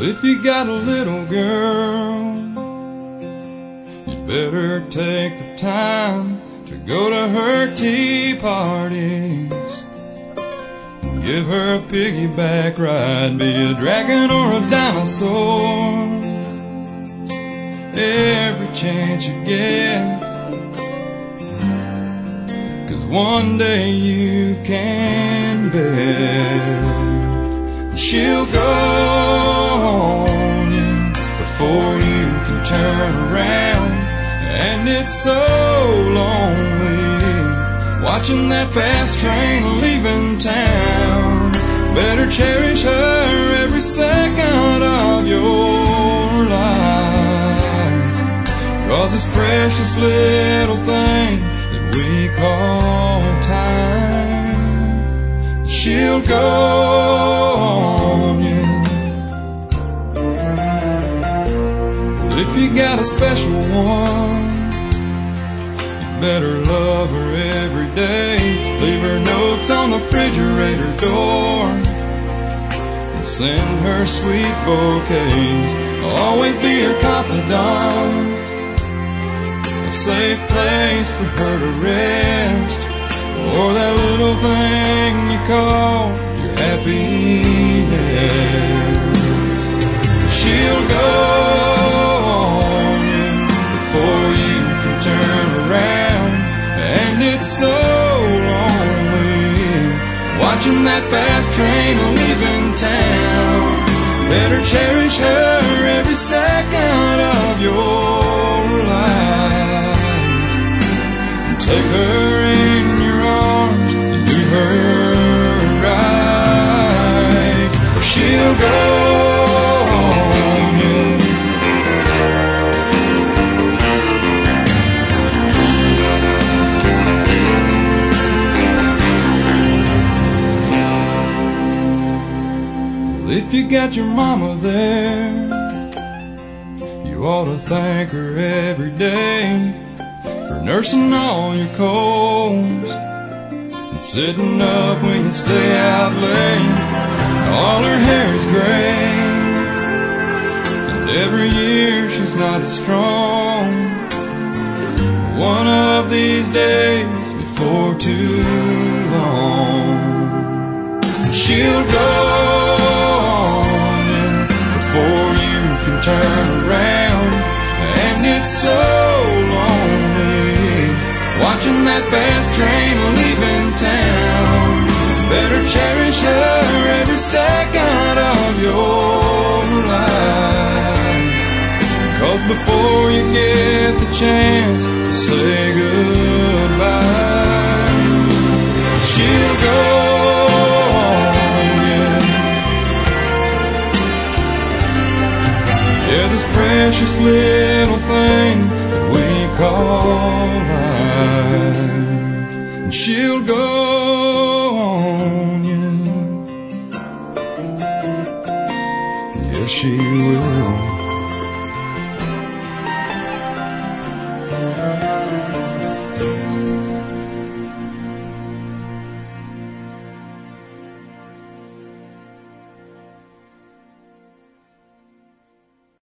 if you got a little girl, you better take the time to go to her tea parties and give her a piggyback ride, be a dragon or a dinosaur, every chance you get, 'cause one day you can bet she'll go on you before you can turn around. And it's so lonely watching that fast train leaving town. Better cherish her every second of your life, 'cause this precious little thing that we call time, she'll go on you. Well, if you got a special one, you better love her every day. Leave her notes on the refrigerator door and send her sweet bouquets. Always be her confidant, a safe place for her to rest, or that little thing you call your happiness. She'll go on you before you can turn around. And it's so lonely watching that fast train leaving town. Better cherish her every second of your life. Take her in your arms and do her right, or she'll go on you. Well, if you got your mama there, you ought to thank her every day for nursing all your colds and sitting up when you stay out late. All her hair is gray, and every year she's not as strong. One of these days, before too long, she'll go on you before you can turn around. And it's so lonely watching that fast train leaving town. Better cherish her every second of your life, 'cause before you get the chance to say goodbye, she'll go on you. Yeah, this precious little thing that we call life, and she'll go on you. Yes, she will.